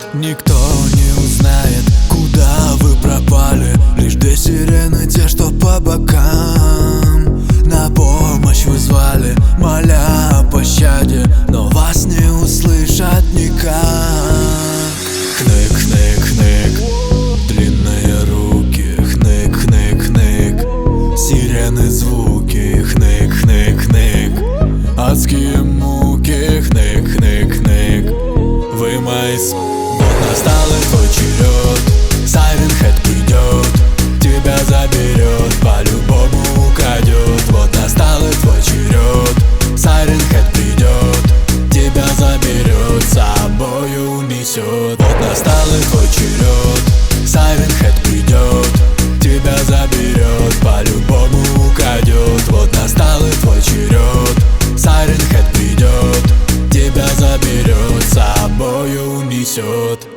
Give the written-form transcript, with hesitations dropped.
Никто не узнает, куда вы пропали. Лишь две сирены, те, что по бокам, на помощь вы звали, моля о пощаде, но вас не услышат никак. Хнык, хнык, хнык, длинные руки, хнык, хнык, хнык, сирены звуки, хнык, хнык, хнык, адские муки, хнык, хнык, хнык. Вы мои Вот настал и твой черед, Сайрен Хэд придет, тебя заберет, по-любому украдет. Вот настал и твой черед, Сайрен Хэд придет, тебя заберет, с собою унесет. Вот настал и твой черед, Сайрен Хэд придет, тебя заберет, по-любому украдет. Вот настал и твой черед, Сайрен Хэд придет, тебя заберет, с собою унесет.